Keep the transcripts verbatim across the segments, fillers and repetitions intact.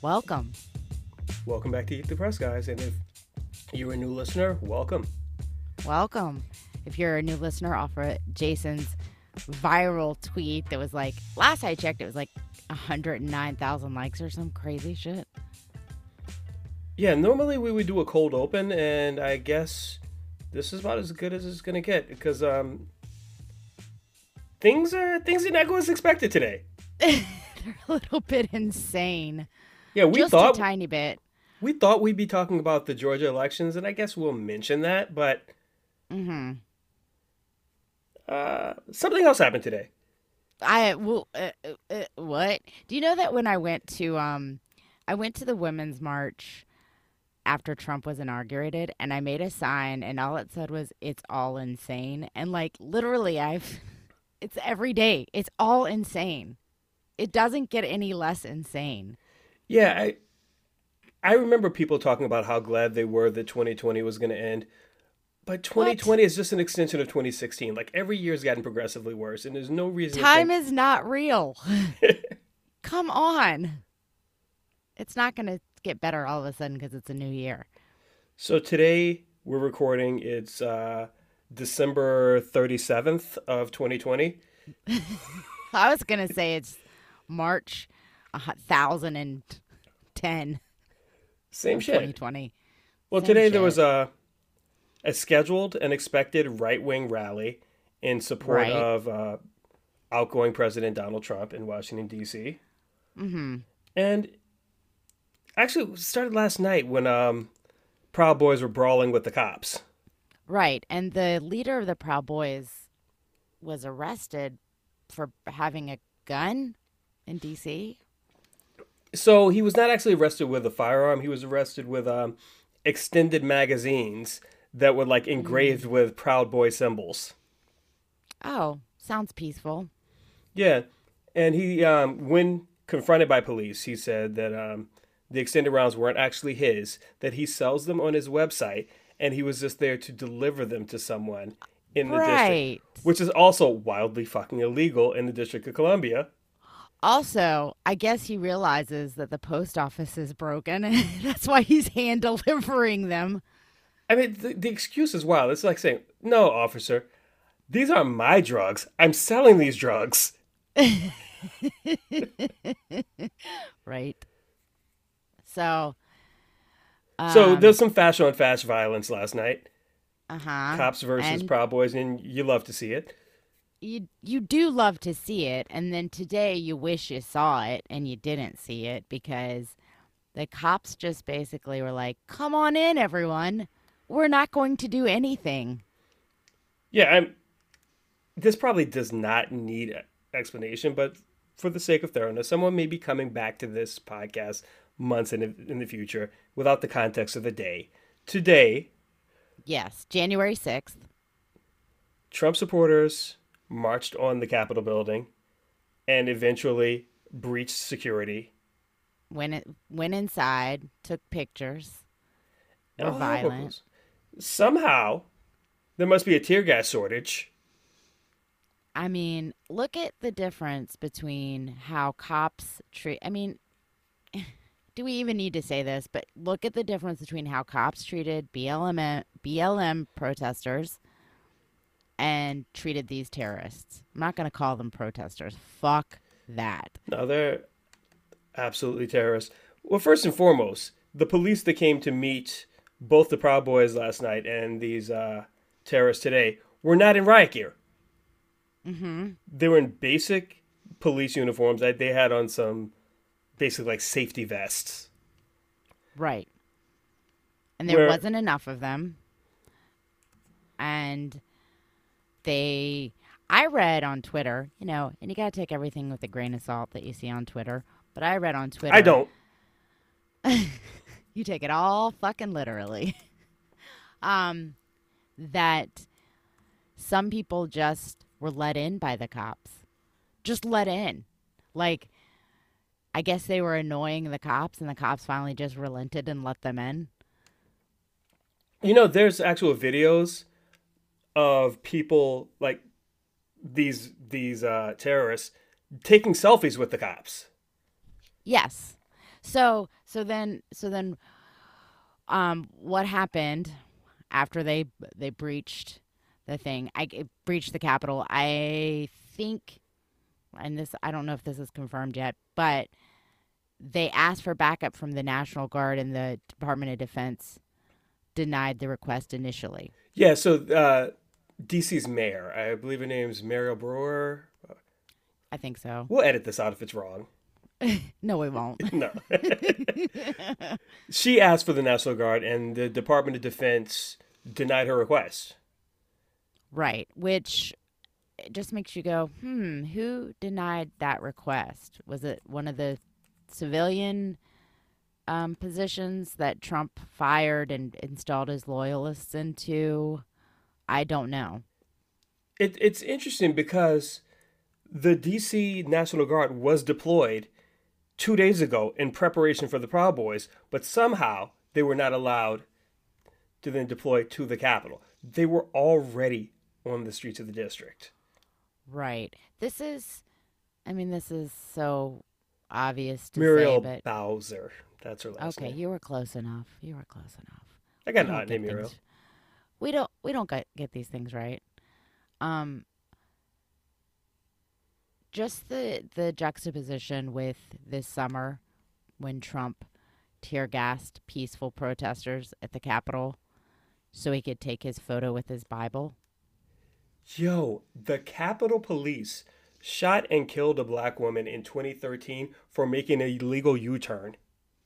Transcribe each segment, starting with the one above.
Welcome. Welcome back to Eat the Press, guys. And if you're a new listener, welcome. Welcome. If you're a new listener, off of Jason's viral tweet that was like, last I checked, it was like one hundred nine thousand likes or some crazy shit. Yeah, normally we would do a cold open, and I guess this is about as good as it's gonna get because um, things are things did not go as expected today. They're a little bit insane. Yeah, we Just thought a tiny bit. we thought we'd be talking about the Georgia elections, and I guess we'll mention that, but Mm-hmm. uh, something else happened today. I well, uh, uh, uh, what? Do you know that when I went to um, I went to the Women's March after Trump was inaugurated, and I made a sign, and all it said was "It's all insane," and like literally, I've it's every day. It's all insane. It doesn't get any less insane. Yeah, I I remember people talking about how glad they were that twenty twenty was going to end. But twenty twenty What? is just an extension of twenty sixteen. Like every year's gotten progressively worse, and there's no reason Time to is not real. think. Come on. It's not going to get better all of a sudden because it's a new year. So today we're recording. It's uh, December thirty-seventh of twenty twenty. I was going to say it's March one thousand ten Same of shit. twenty twenty. Well, Same today there shit. was a a scheduled and expected right-wing rally in support Right. of uh, outgoing President Donald Trump in Washington, D C. Mm-hmm. And actually it started last night when um, Proud Boys were brawling with the cops. Right. And the leader of the Proud Boys was arrested for having a gun in D C. So he was not actually arrested with a firearm. He was arrested with um, extended magazines that were like engraved with Proud Boy symbols. Oh, sounds peaceful. Yeah, and he, um, when confronted by police, he said that um, the extended rounds weren't actually his. That he sells them on his website, and he was just there to deliver them to someone in the district, Right. which is also wildly fucking illegal in the District of Columbia. Also, I guess he realizes that the post office is broken, and that's why he's hand delivering them. I mean, the, the excuse is wild. It's like saying, "No, officer, these aren't my drugs. I'm selling these drugs." Right. So, So um, there's some fast on fast violence last night. uh-huh. Cops versus And Proud Boys, and you love to see it. you you do love to see it, and then today you wish you saw it and you didn't see it because the cops just basically were like, "Come on in, everyone. We're not going to do anything." Yeah, I'm. This probably does not need a- explanation, but for the sake of thoroughness, someone may be coming back to this podcast months in the, in the future without the context of the day. Today, Yes, January sixth. Trump supporters marched on the Capitol building and eventually breached security. Went it went inside, took pictures. Were Oh, violent. somehow, there must be a tear gas shortage. I mean, look at the difference between how cops treat. I mean, do we even need to say this? But look at the difference between how cops treated B L M B L M protesters and treated these terrorists. I'm not going to call them protesters. Fuck that. No, they're absolutely terrorists. Well, first and foremost, the police that came to meet both the Proud Boys last night and these uh, terrorists today were not in riot gear. Mm-hmm. They were in basic police uniforms. They they had on some basically like safety vests. Right. And there Where- wasn't enough of them. And they, I read on Twitter, you know, and you got to take everything with a grain of salt that you see on Twitter. But I read on Twitter. I don't. You take it all fucking literally. um, that some people just were let in by the cops. Just let in. Like, I guess they were annoying the cops, and the cops finally just relented and let them in. You know, there's actual videos of people like these these uh, terrorists taking selfies with the cops. Yes. So so then so then um what happened after they they breached the thing? I it breached the Capitol. I think, and this I don't know if this is confirmed yet, but they asked for backup from the National Guard, and the Department of Defense denied the request initially. Yeah, so uh, D C's mayor, I believe her name's Mariel Brewer. I think so. We'll edit this out if it's wrong. No, we won't. No. She asked for the National Guard, and the Department of Defense denied her request. Right, which it just makes you go, hmm, who denied that request? Was it one of the civilian um, positions that Trump fired and installed his loyalists into? I don't know. It, it's interesting because the D C National Guard was deployed two days ago in preparation for the Proud Boys, but somehow they were not allowed to then deploy to the Capitol. They were already on the streets of the district. Right. This is, I mean, this is so obvious to Muriel say, Bowser. That's her but last okay, name. you were close enough. You were close enough. I got We an don't odd get name, Muriel. things. We don't. We don't get get these things right. Um, just the the juxtaposition with this summer when Trump tear gassed peaceful protesters at the Capitol so he could take his photo with his Bible. Yo, the Capitol Police shot and killed a black woman in twenty thirteen for making an illegal U-turn.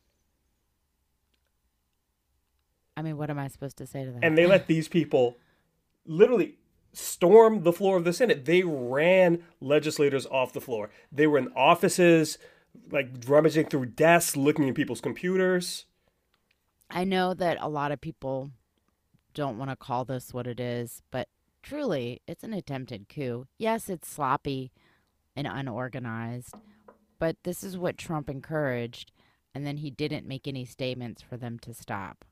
I mean, what am I supposed to say to that? And they let these people literally storm the floor of the Senate. They ran legislators off the floor. They were in offices, like rummaging through desks, looking at people's computers. I know that a lot of people don't want to call this what it is, but truly, it's an attempted coup. Yes, it's sloppy and unorganized, but this is what Trump encouraged, and then he didn't make any statements for them to stop.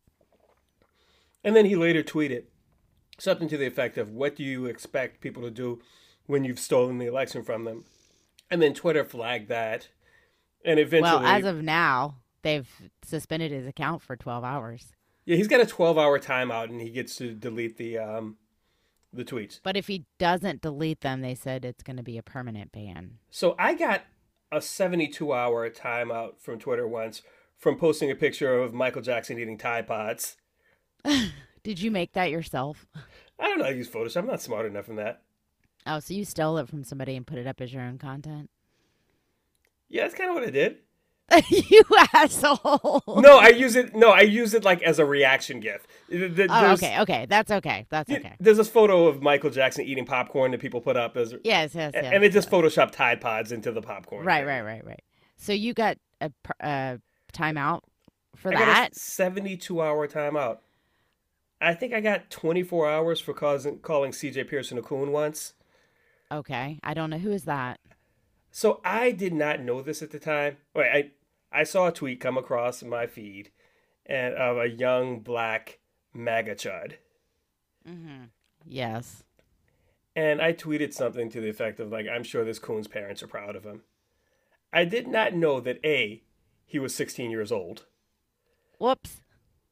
And then he later tweeted something to the effect of, "What do you expect people to do when you've stolen the election from them?" And then Twitter flagged that. And eventually. Well, as of now, they've suspended his account for twelve hours. Yeah, he's got a twelve hour timeout and he gets to delete the um, the tweets. But if he doesn't delete them, they said it's going to be a permanent ban. So I got a seventy-two hour timeout from Twitter once from posting a picture of Michael Jackson eating Tide Pods. Did you make that yourself? I don't know how to use Photoshop. I'm not smart enough in that. Oh, so you stole it from somebody and put it up as your own content? Yeah, that's kind of what I did. You asshole. No, I use it. No, I use it like as a reaction gif. Th- Oh, there's- okay, okay. That's okay. That's okay. There's this photo of Michael Jackson eating popcorn that people put up as, Yes, yes, yes. and they just photoshopped Tide Pods into the popcorn. Right, thing. right, right, right. So you got a, pr- a timeout for I got that? a seventy-two hour timeout. I think I got twenty-four hours for causing, calling C J Pearson a coon once. Okay. I don't know. Who is that? So I did not know this at the time. Wait, I I saw a tweet come across my feed, and of a young black MAGA chud, Mm-hmm. Yes. and I tweeted something to the effect of like, "I'm sure this coon's parents are proud of him." I did not know that A, he was sixteen years old, Whoops.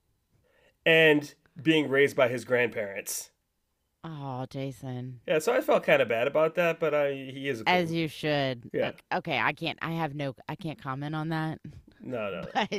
and being raised by his grandparents. Oh, Jason. Yeah, so I felt kind of bad about that, but I he is a coon. As you should. Yeah. Ok- Okay, I can't, I have no, I can't comment on that. No, no. But,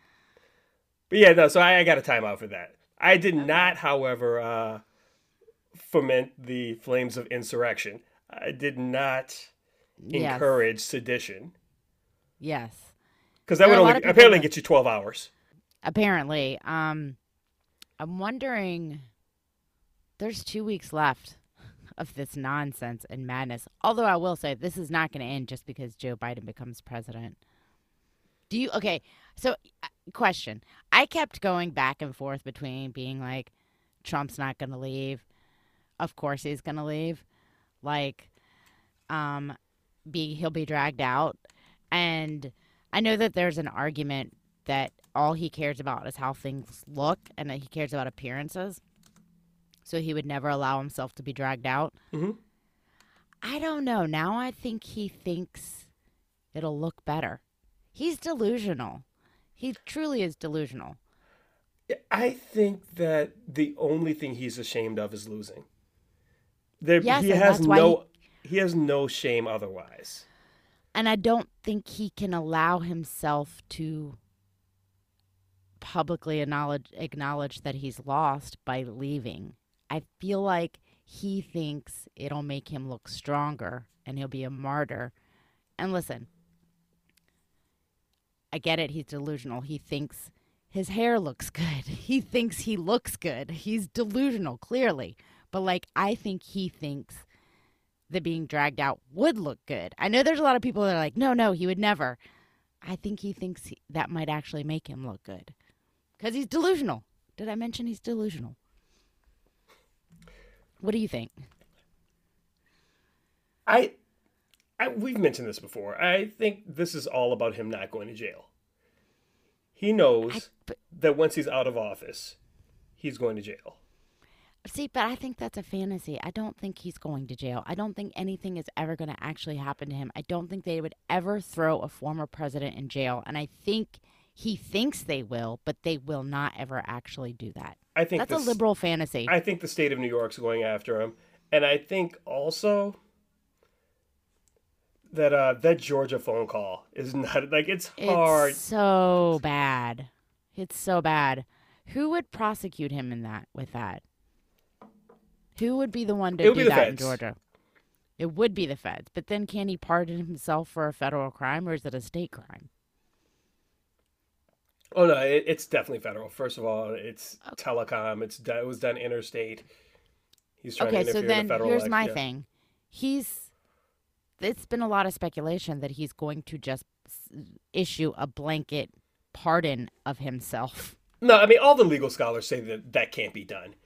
But yeah, no, so I, I got a timeout for that. I did not, however, uh, foment the flames of insurrection. I did not yes. encourage sedition. Yes. Because that There are would a lot only of people apparently that- get you twelve hours. Apparently. Um, I'm wondering, there's two weeks left of this nonsense and madness. Although I will say this is not going to end just because Joe Biden becomes president. Do you, okay, so uh, question. I kept going back and forth between being like, Trump's not going to leave. Of course he's going to leave. Like, um, be he'll be dragged out. And I know that there's an argument that all he cares about is how things look and that he cares about appearances. So he would never allow himself to be dragged out. Mm-hmm. I don't know. Now I think he thinks it'll look better. He's delusional. He truly is delusional. I think that the only thing he's ashamed of is losing. There, he Yes, and has that's why he no he has no shame otherwise. and I don't think he can allow himself to publicly acknowledge acknowledge that he's lost by leaving. I feel like he thinks it'll make him look stronger and he'll be a martyr. And listen, I get it, he's delusional. He thinks his hair looks good. He thinks he looks good. He's delusional, clearly. But like I think he thinks that being dragged out would look good. I know there's a lot of people that are like, no, no, he would never. I think he thinks he, that might actually make him look good because he's delusional. Did I mention he's delusional? What do you think? I, I we've mentioned this before. I think this is all about him not going to jail. He I knows but, that once he's out of office, he's going to jail. see, but I think that's a fantasy. I don't think he's going to jail. I don't think anything is ever going to actually happen to him. I don't think they would ever throw a former president in jail, and I think he thinks they will, but they will not ever actually do that. I think That's a this, liberal fantasy. I think the state of New York's going after him, and I think also that uh, that Georgia phone call is not like it's hard. It's so bad. It's so bad. Who would prosecute him in that with that? Who would be the one It to would be do the that in feds. Georgia? It would be the feds. But then can he pardon himself for a federal crime or is it a state crime? Oh no, it, it's definitely federal. First of all, it's telecom. It's done, it was done interstate. He's trying Okay, to so interfere in then the federal here's election. my Yeah. thing. He's it's been a lot of speculation that he's going to just s- issue a blanket pardon of himself. No, I mean all the legal scholars say that that can't be done.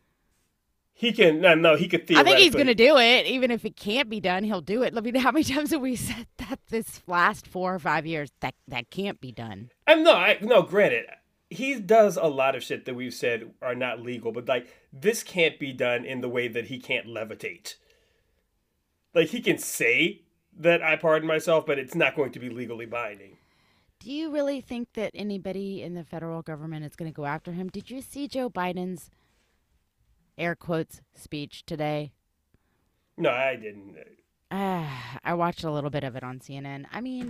He can no, no he could I think he's theoretically. going to do it. Even if it can't be done, he'll do it. I mean, how many times have we said that this last four or five years that that can't be done? I'm no, I no. Granted, he does a lot of shit that we've said are not legal, but like this can't be done in the way that he can't levitate. Like he can say that I pardon myself, but it's not going to be legally binding. Do you really think that anybody in the federal government is going to go after him? Did you see Joe Biden's air quotes speech today? No, I didn't. Ah, I watched a little bit of it on C N N. I mean,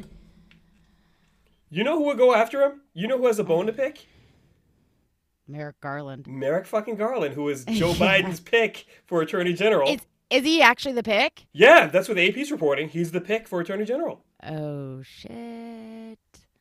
You know who would go after him? You know who has a bone to pick? Merrick Garland. Merrick fucking Garland, who is Joe Yeah. Biden's pick for Attorney General. Is is he actually the pick? Yeah, that's what A P's reporting. He's the pick for Attorney General. Oh shit.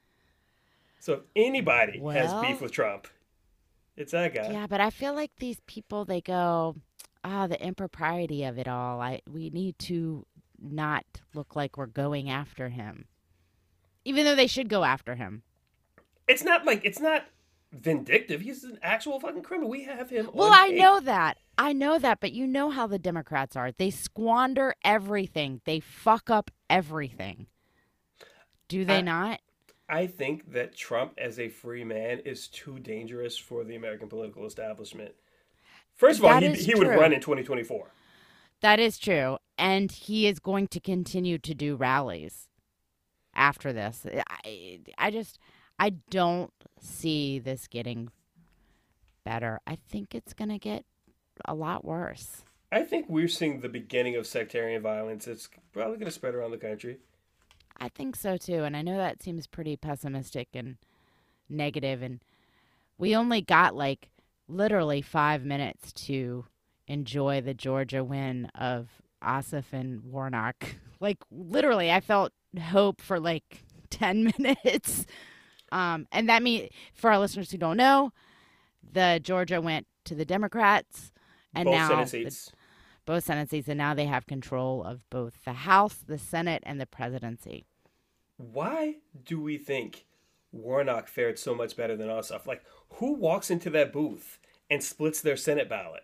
So if anybody has Well- beef with Trump, it's that guy. Yeah, but I feel like these people they go, ah, the impropriety of it all. I we need to not look like we're going after him. Even though they should go after him. It's not like it's not vindictive. He's an actual fucking criminal. We have him. Well, on I tape. know that. I know that, but you know how the Democrats are. They squander everything. They fuck up everything. Do they I- not? I think that Trump as a free man is too dangerous for the American political establishment. First of all, That he, is he would true. run in twenty twenty-four. That is true. And he is going to continue to do rallies after this. I, I just, I don't see this getting better. I think it's going to get a lot worse. I think we're seeing the beginning of sectarian violence. It's probably going to spread around the country. I think so too. And I know that seems pretty pessimistic and negative. And we only got like literally five minutes to enjoy the Georgia win of Ossoff and Warnock. Like literally, I felt hope for like ten minutes. Um, and that means for our listeners who don't know, the Georgia went to the Democrats, and Both now Senate the- seats. both Senate seats, and now they have control of both the House, the Senate, and the presidency. Why do we think Warnock fared so much better than Ossoff? Like, who walks into that booth and splits their Senate ballot?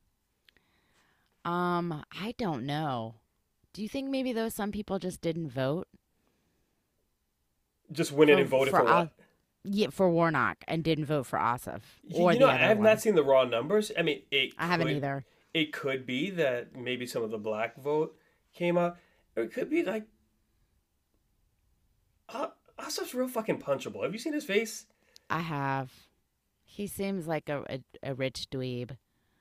Um, I don't know. Do you think maybe those some people just didn't vote? Just went in For- and voted for for, what? Os- Yeah, for Warnock and didn't vote for Ossoff You- or you know, the I other have one. not seen the raw numbers. I mean, it I haven't could- either. It could be that maybe some of the black vote came out, or it could be like, uh, Ossoff's real fucking punchable. Have you seen his face? I have. He seems like a, a, a rich dweeb.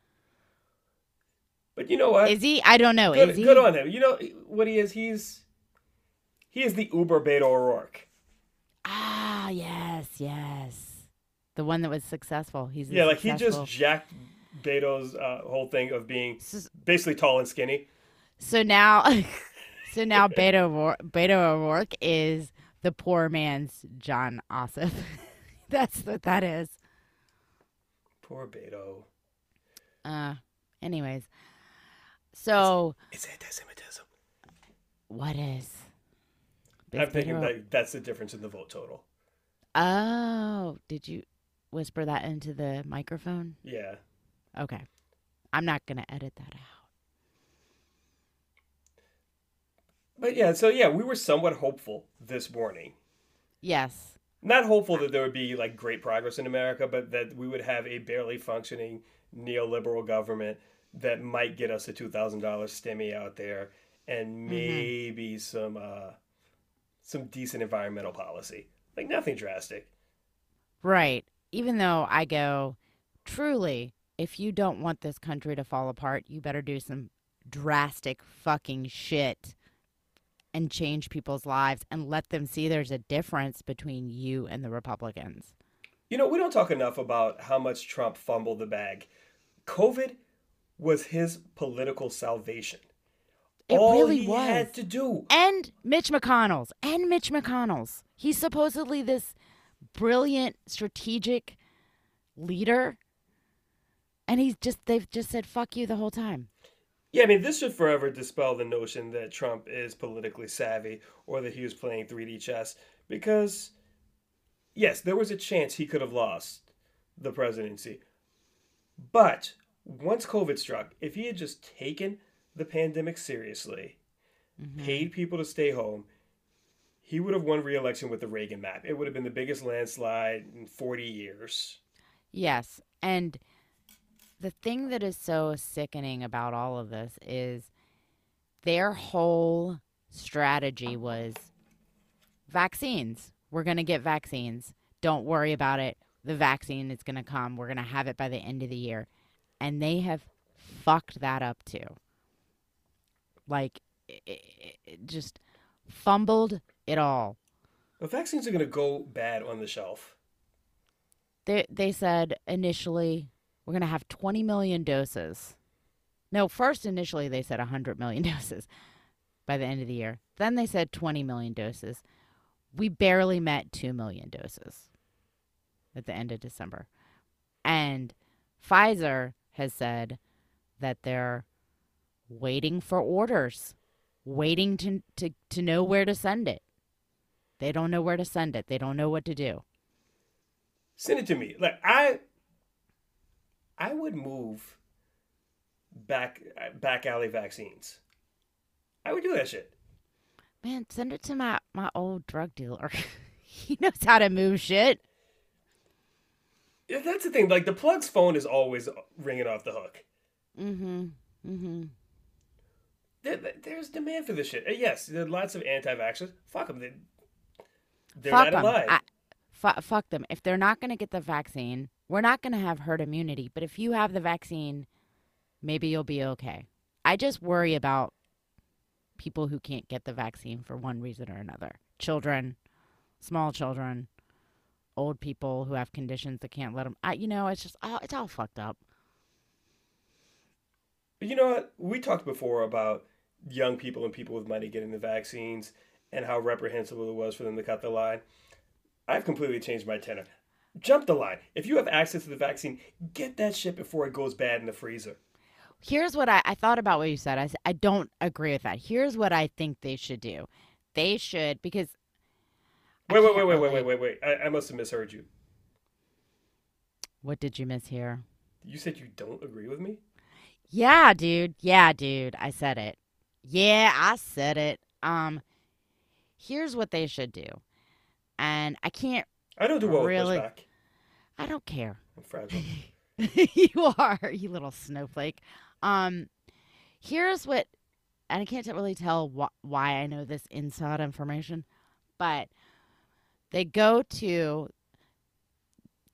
But you know what? Is he? I don't know. Is Good, good he? on him. You know what he is? He's he is the Uber Beto O'Rourke. Ah, yes, yes. The one that was successful. He's a Yeah, like he just successful. jacked Beto's uh, whole thing of being So, basically tall and skinny. so now, so now Beto O'Rour- Beto O'Rourke is the poor man's John Ossoff. That's what that is. Poor Beto. Uh, anyways, It's, so it's anti-Semitism. what is? I'm Is thinking Beto? that that's the difference in the vote total. Oh, did you whisper that into the microphone? Yeah. Okay, I'm not gonna edit that out. But yeah, so yeah, we were somewhat hopeful this morning. Yes. Not hopeful that there would be like great progress in America, but that we would have a barely functioning neoliberal government that might get us a two thousand dollars stimmy out there and Mm-hmm. maybe some uh, some decent environmental policy. Like nothing drastic. Right. Even though I go, truly, if you don't want this country to fall apart, you better do some drastic fucking shit and change people's lives and let them see there's a difference between you and the Republicans. You know, we don't talk enough about how much Trump fumbled the bag. COVID was his political salvation. It All really he was. had to do. And Mitch McConnell's. And Mitch McConnell's. He's supposedly this brilliant strategic leader. And he's just, they've just said, fuck you the whole time. Yeah, I mean, this should forever dispel the notion that Trump is politically savvy or that he was playing three D chess. Because, yes, there was a chance he could have lost the presidency. But once COVID struck, if he had just taken the pandemic seriously, Mm-hmm. paid people to stay home, he would have won re-election with the Reagan map. It would have been the biggest landslide in forty years. Yes. And the thing that is so sickening about all of this is their whole strategy was vaccines. We're going to get vaccines. Don't worry about it. The vaccine is going to come. We're going to have it by the end of the year. And they have fucked that up too. Like, it, it, it just fumbled it all. The vaccines are going to go bad on the shelf. They, they said initially, we're going to have twenty million doses. No, first initially they said one hundred million doses by the end of the year. Then they said twenty million doses. We barely met two million doses at the end of December. And Pfizer has said that they're waiting for orders, waiting to, to, to know where to send it. They don't know where to send it. They don't know what to do. Send it to me. Like I, I would move back back alley vaccines. I would do that shit. Man, send it to my, my old drug dealer. He knows how to move shit. Yeah, that's the thing. Like the plug's phone is always ringing off the hook. Mm-hmm. Mm-hmm. There, there's demand for this shit. Uh, Yes, there are lots of anti-vaxxers. Fuck them. They, they're Fuck not them. alive. I, fu- fuck them. If they're not going to get the vaccine, we're not going to have herd immunity. But if you have the vaccine, maybe you'll be okay. I just worry about people who can't get the vaccine for one reason or another. Children, small children, old people who have conditions that can't let them. I, you know, it's just, oh, it's all fucked up. But you know what? We talked before about young people and people with money getting the vaccines and how reprehensible it was for them to cut the line. I've completely changed my tenor. Jump the line. If you have access to the vaccine, get that shit before it goes bad in the freezer. Here's what I, I thought about what you said. I, s- I don't agree with that. Here's what I think they should do. They should, because I Wait, wait, wait, can't wait, wait, really. wait, wait, wait. I, I must have misheard you. What did you mishear? You said you don't agree with me? Yeah, dude. Yeah, dude. I said it. Yeah, I said it. Um, here's what they should do. And I can't I don't do well really, with pushback. I don't care. I'm fragile. You are, you little snowflake. Um, here's what, and I can't really tell wh- why I know this inside information, but they go to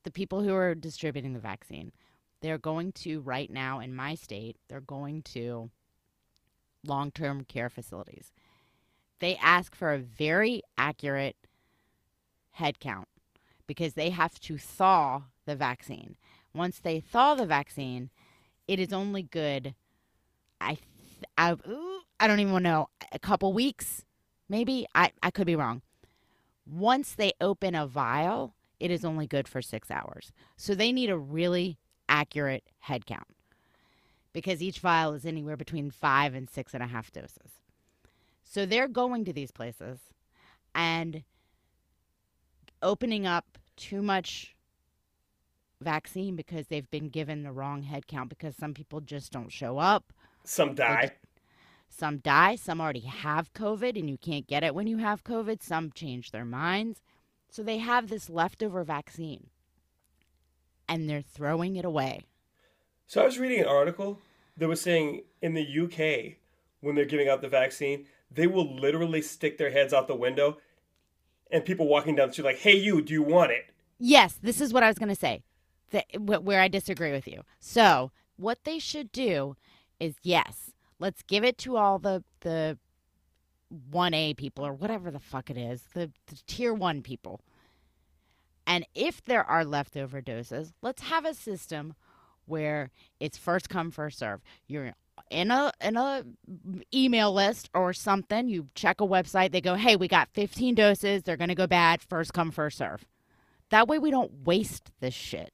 the people who are distributing the vaccine, they're going to, right now in my state, they're going to long term care facilities. They ask for a very accurate head count because they have to thaw the vaccine. Once they thaw the vaccine, it is only good, I, th- I, ooh, I don't even know, a couple weeks, maybe. I, I could be wrong. Once they open a vial, it is only good for six hours. So they need a really accurate head count because each vial is anywhere between five and six and a half doses. So they're going to these places and opening up too much vaccine because they've been given the wrong head count because some people just don't show up. Some die. Some die. Some already have COVID and you can't get it when you have COVID. Some change their minds. So they have this leftover vaccine and they're throwing it away. So I was reading an article that was saying in the U K, when they're giving out the vaccine, they will literally stick their heads out the window and people walking down the street like, hey, you, do you want it? Yes, this is what I was going to say, that, where I disagree with you. So what they should do is, yes, let's give it to all the the one A people or whatever the fuck it is, the, the tier one people. And if there are leftover doses, let's have a system where it's first come, first serve. You're in a in a email list or something. You check a website. They go, hey, we got fifteen doses. They're going to go bad. First come, first serve. That way we don't waste this shit.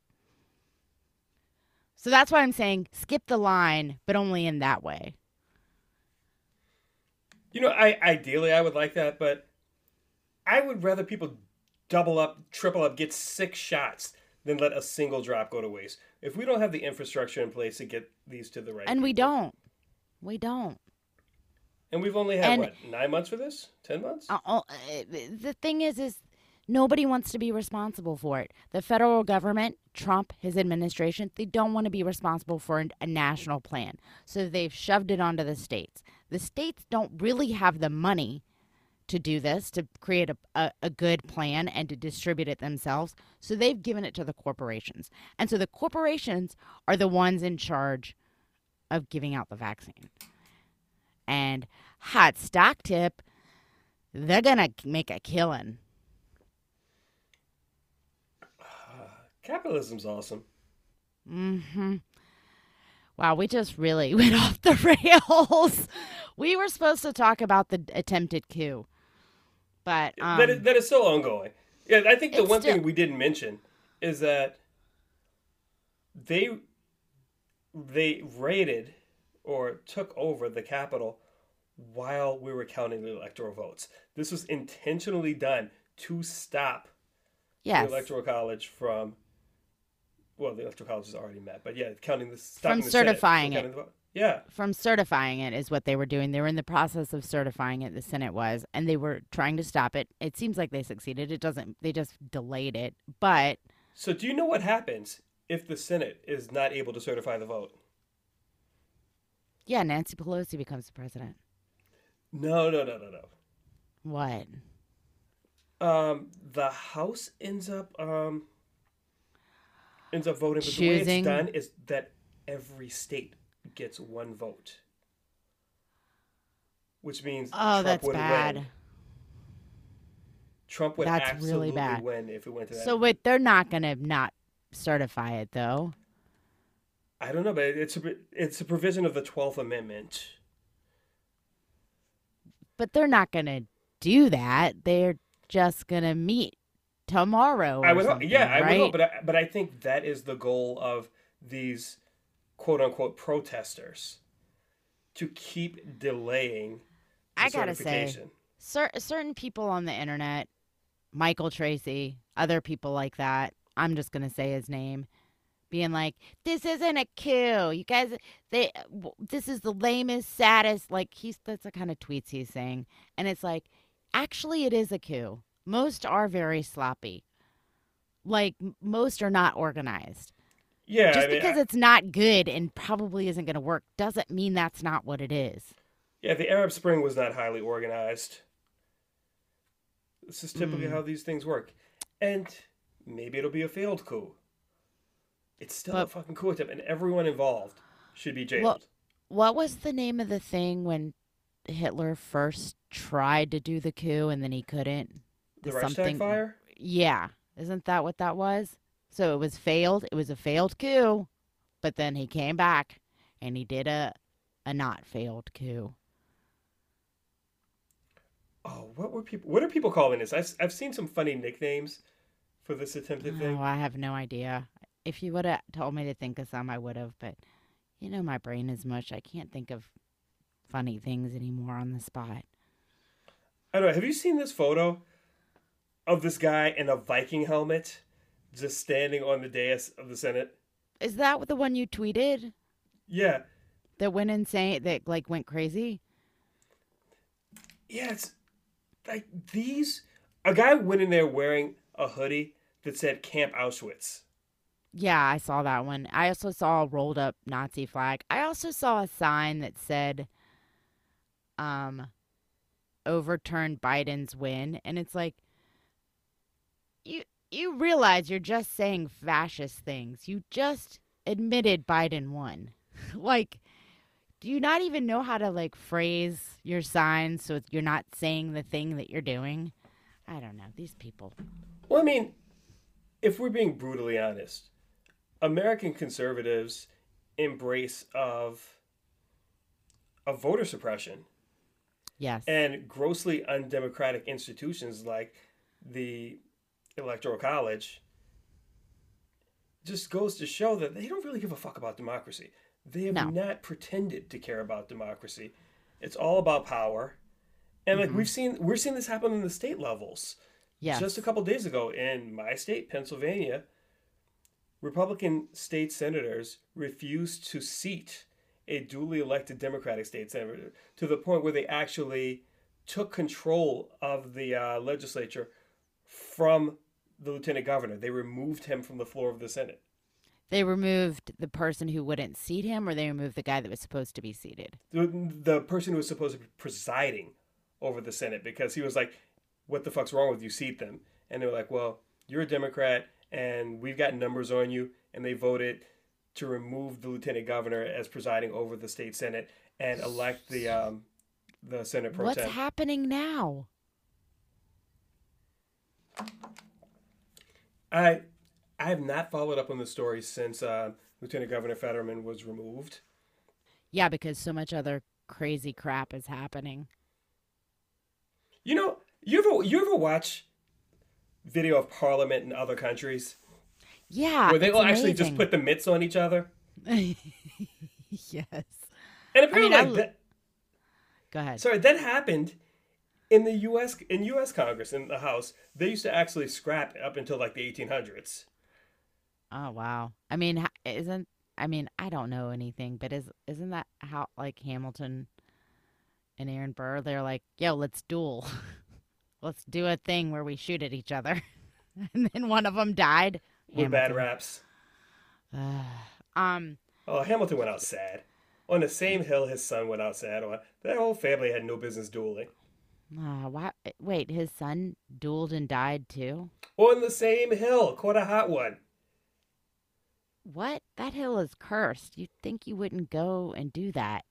So that's why I'm saying skip the line, but only in that way. You know, I ideally I would like that, but I would rather people double up, triple up, get six shots than let a single drop go to waste. If we don't have the infrastructure in place to get these to the right And people, we don't. We don't. And we've only had, And- what, nine months for this? Ten months? Uh, uh, the thing is, is nobody wants to be responsible for it. The federal government, Trump, his administration, they don't want to be responsible for an, a national plan. So they've shoved it onto the states. The states don't really have the money to do this, to create a, a, a good plan and to distribute it themselves. So they've given it to the corporations. And so the corporations are the ones in charge of giving out the vaccine. And hot stock tip, they're going to make a killing. Capitalism's awesome. Mm-hmm. Wow, we just really went off the rails. We were supposed to talk about the attempted coup. But um, that, is, that is still ongoing. Yeah, I think the it's one still- thing we didn't mention is that they they raided or took over the Capitol while we were counting the electoral votes. This was intentionally done to stop yes, the Electoral College from, well, the Electoral College is already met, but yeah, counting the stopping From the Senate certifying counting it. the vote. Yeah, from certifying it is what they were doing. They were in the process of certifying it, the Senate was, and they were trying to stop it. It seems like they succeeded. It doesn't, they just delayed it. But so do you know what happens if the Senate is not able to certify the vote? yeah, Nancy Pelosi becomes the president. No, no, no, no, no. What? Um, the House ends up um ends up voting, but the way Choosing- it's done is that every state gets one vote, which means Oh, Trump that's would bad. win. Trump would That's absolutely really bad. win if it went to that. So wait, they're not going to not certify it, though. I don't know, but it's a it's a provision of the twelfth Amendment. But they're not going to do that. They're just going to meet tomorrow or I would hope, something, yeah, I right? would hope, but I, but I think that is the goal of these quote unquote protesters, to keep delaying the I gotta say, certification. cer- certain people on the internet, Michael Tracy, other people like that, I'm just going to say his name, being like, this isn't a coup. You guys, they, w- this is the lamest, saddest, like, he's, that's the kind of tweets he's saying. And it's like, actually, it is a coup. Most are very sloppy. Like, m- most are not organized. Yeah, Just I mean, because I- it's not good and probably isn't going to work doesn't mean that's not what it is. yeah, the Arab Spring was not highly organized. This is typically Mm. how these things work, and maybe it'll be a failed coup. It's still a But fucking coup attempt, and everyone involved should be what jailed. what was the name of the thing when Hitler first tried to do the coup and then he couldn't? The The Reichstag something. fire? Yeah, isn't that what that was? So it was failed. It was a failed coup, but then he came back and he did a a not failed coup. Oh, what were people? What are people calling this? I've I've seen some funny nicknames for this attempted Oh, thing. I have no idea. If you would have told me to think of some, I would have. But you know, my brain is mush. I can't think of funny things anymore on the spot. I don't know. Have you seen this photo of this guy in a Viking helmet just standing on the dais of the Senate? Is that the one you tweeted Yeah, that went insane? That like went crazy? yeah. It's like these. A guy went in there wearing a hoodie that said Camp Auschwitz. Yeah, I saw that one. I also saw a rolled up Nazi flag. I also saw a sign that said, um, overturned Biden's win. And it's like, you you realize you're just saying fascist things. You just admitted Biden won. Like, do you not even know how to like phrase your signs so you're not saying the thing that you're doing? I don't know. These people. Well, I mean, if we're being brutally honest, American conservatives embrace of of voter suppression Yes. and grossly undemocratic institutions like the Electoral College just goes to show that they don't really give a fuck about democracy. They have No. not pretended to care about democracy. It's all about power. And like Mm-hmm. we've seen we're seeing this happen in the state levels. Just a Yes. couple days ago in my state, Pennsylvania, Republican state senators refused to seat a duly elected Democratic state senator to the point where they actually took control of the uh, legislature from the lieutenant governor. They removed him from the floor of the Senate. They removed the person who wouldn't seat him, or they removed the guy that was supposed to be seated. The, the person who was supposed to be presiding over the Senate because he was like, "What the fuck's wrong with you? Seat them." And they were like, "Well, you're a Democrat, and we've got numbers on you." And they voted to remove the lieutenant governor as presiding over the state Senate and elect the um, the Senate pro What's tem. happening now? I I have not followed up on the story since uh, Lieutenant Governor Fetterman was removed. Yeah, because so much other crazy crap is happening. You know, you ever you ever watch video of Parliament in other countries Yeah, where they it's will actually just amazing. put the mitts on each other? Yes. And I mean, apparently, I like that, go ahead. sorry, that happened in the U S in U S Congress in the House. They used to actually scrap up until like the eighteen hundreds. Oh wow. I mean, ha- isn't I mean, I don't know anything, but is isn't that how like Hamilton and Aaron Burr? They're like, yo, let's duel. Let's do a thing where we shoot at each other, and then one of them died. With bad Hamilton. raps. um. Oh, Hamilton went out sad. On the same hill his son went out sad on. That whole family had no business dueling. Uh, why, wait, his son dueled and died too? On the same hill, quite a hot one. What? That hill is cursed. You'd think you wouldn't go and do that.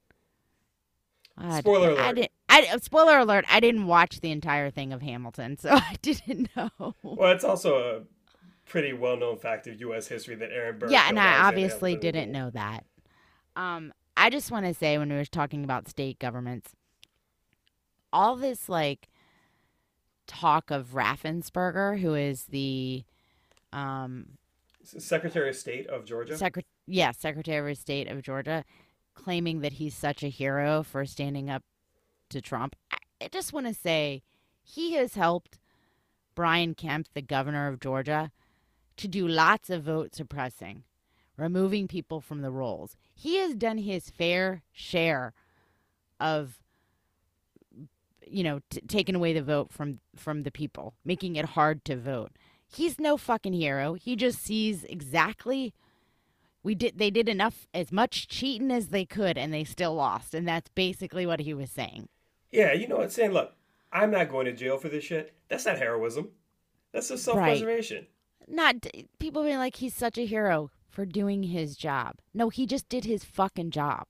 I, Spoiler I alert. didn't. I spoiler alert. I didn't watch the entire thing of Hamilton, so I didn't know. Well, it's also a pretty well-known fact of U S history that Aaron Burr Yeah, and killed I Alexander obviously Hamilton in a didn't duel. know that. Um, I just want to say when we were talking about state governments, all this like talk of Raffensperger, who is the um Secretary of State of Georgia. secret, yeah, Secretary of State of Georgia, claiming that he's such a hero for standing up to Trump. I, I just want to say he has helped Brian Kemp, the governor of Georgia, to do lots of vote suppressing, removing people from the rolls. He has done his fair share of, you know, t- taking away the vote from from the people, making it hard to vote. He's no fucking hero. He just sees exactly we did they did enough as much cheating as they could and they still lost, and that's basically what he was saying. Yeah, you know what? Saying, look, I'm not going to jail for this shit. That's not heroism. That's just Right. self-preservation. not d- people being like he's such a hero for doing his job. No, he just did his fucking job.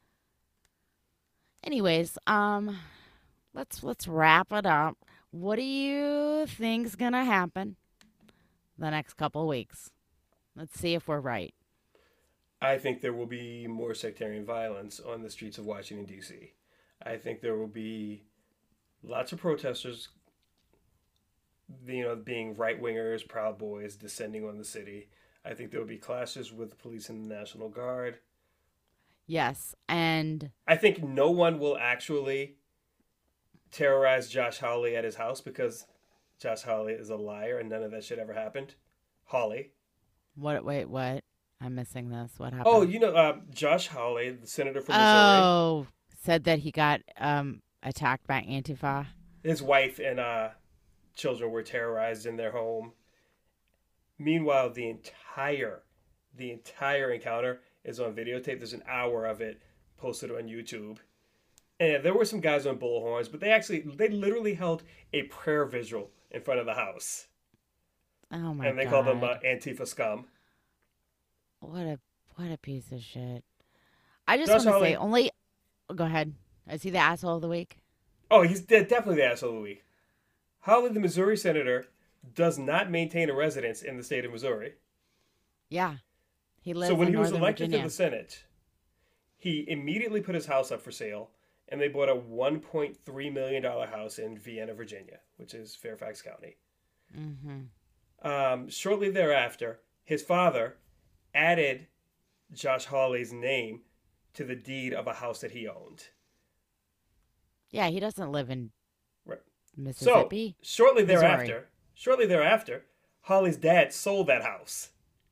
Anyways, um, let's let's wrap it up. What do you think's gonna happen the next couple weeks? Let's see if we're right. I think there will be more sectarian violence on the streets of Washington, D C. I think there will be lots of protesters, you know, being right wingers, Proud Boys, descending on the city. I think there will be clashes with the police and the National Guard. Yes, and I think no one will actually terrorize Josh Hawley at his house because Josh Hawley is a liar and none of that shit ever happened. Hawley. what? Wait, what? I'm missing this. What Oh, happened? you know, uh, Josh Hawley, the senator from Missouri, Oh, said that he got um attacked by Antifa. his wife and uh, children were terrorized in their home. Meanwhile, the entire, the entire encounter is on videotape. There's an hour of it posted on YouTube. And there were some guys on bullhorns, but they actually, they literally held a prayer vigil in front of the house. Oh my And they god! called them uh, Antifa scum. What a what a piece of shit. I just Josh want to say Hawley. only. Go ahead. Is he the asshole of the week? Oh, he's de- definitely the asshole of the week. Hawley, the Missouri senator, does not maintain a residence in the state of Missouri. Yeah, he lives So when in he was Northern elected Virginia. to the Senate, he immediately put his house up for sale, and they bought a one point three million dollars house in Vienna, Virginia, which is Fairfax County. Mm-hmm. Um, shortly thereafter, his father added Josh Hawley's name to the deed of a house that he owned. Yeah, he doesn't live in Right. So, Mississippi. shortly Missouri. thereafter, shortly thereafter, Hawley's dad sold that house.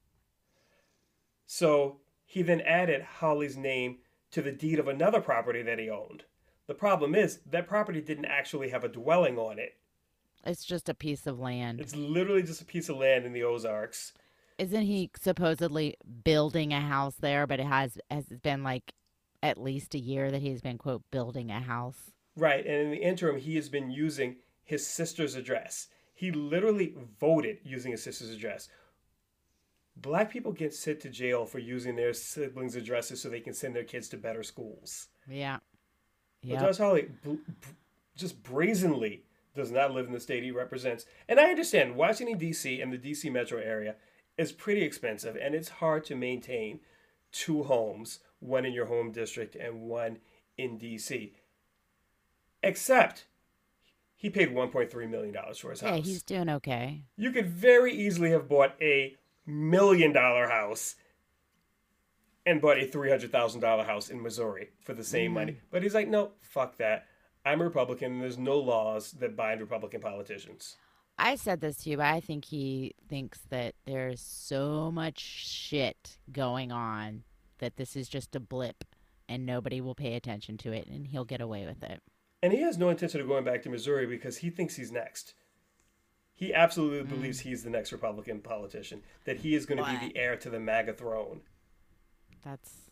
So he then added Hawley's name to the deed of another property that he owned. The problem is that property didn't actually have a dwelling on it. It's just a piece of land. It's literally just a piece of land in the Ozarks. Isn't he supposedly building a house there? But it has has been like at least a year that he's been quote building a house. Right, and in the interim, he has been using his sister's address. He literally voted using his sister's address. Black people get sent to jail for using their siblings' addresses so they can send their kids to better schools. Yeah. But Yeah. Josh Hawley bl- br- just brazenly does not live in the state he represents. And I understand Washington, D C and the D C metro area is pretty expensive, and it's hard to maintain two homes, one in your home district and one in D C. Except he paid one point three million dollars for his Yeah, house. he's doing okay. You could very easily have bought a million dollar house and bought a three hundred thousand dollars house in Missouri for the same money. But he's like, no, fuck that. I'm a Republican, and there's no laws that bind Republican politicians. I said this to you, but I think he thinks that there's so much shit going on that this is just a blip and nobody will pay attention to it and he'll get away with it. And he has no intention of going back to Missouri because he thinks he's next. He absolutely believes he's the next Republican politician, that he is going to be What? the heir to the MAGA throne. That's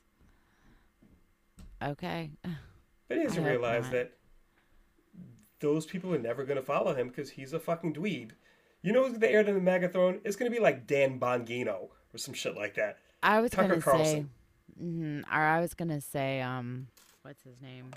okay. But he I doesn't hope realize not. that those people are never going to follow him because he's a fucking dweeb. You know who's the heir to the MAGA throne? It's going to be like Dan Bongino or some shit like that. I was Tucker gonna say, Carlson. mhm, or I was gonna say, um, what's his name?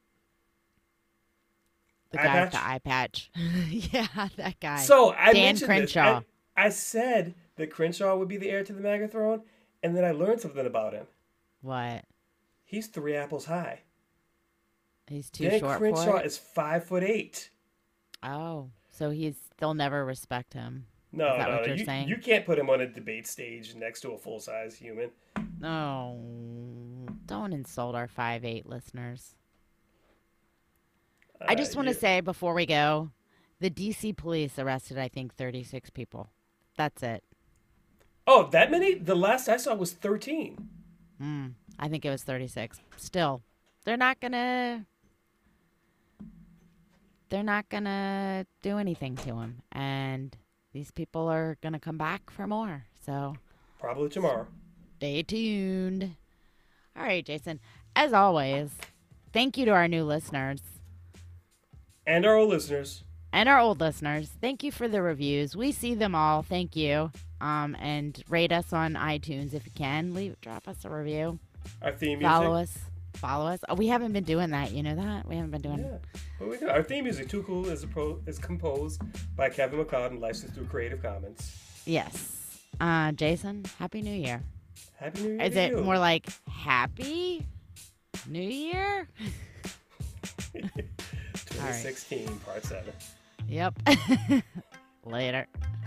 The Eye guy with patch? the eye patch. Yeah, that guy. So I Dan mentioned Crenshaw. this. I, I said that Crenshaw would be the heir to the MAGA throne, and then I learned something about him. What? He's three apples high. He's too Dan short Crenshaw for it. is five foot eight. Oh, so he's they'll never respect him. No, Is that no, what you're you, saying? you can't put him on a debate stage next to a full size human. No, don't insult our five eight listeners. I just Uh, want to you- say before we go, the D C police arrested I think thirty-six people. That's it. Oh, that many? The last I saw was thirteen. Mm, I think it was thirty-six. Still, they're not gonna. They're not gonna do anything to him, and these people are gonna come back for more. So Probably tomorrow. stay tuned. All right, Jason. As always, thank you to our new listeners And our old listeners. and our old listeners. Thank you for the reviews. We see them all. Thank you. Um, and rate us on iTunes if you can. Leave, drop us a review. Our theme music. Follow us. Follow us. Oh, we haven't been doing that. You know that? We haven't been doing. Yeah. What we do? Our theme music, Too Cool, is a pro, is composed by Kevin McLeod and licensed through Creative Commons. Yes. Uh, Jason, Happy New Year. Happy New Year. Is to it you. more like Happy New Year? twenty sixteen, right. Part seven. Yep. Later.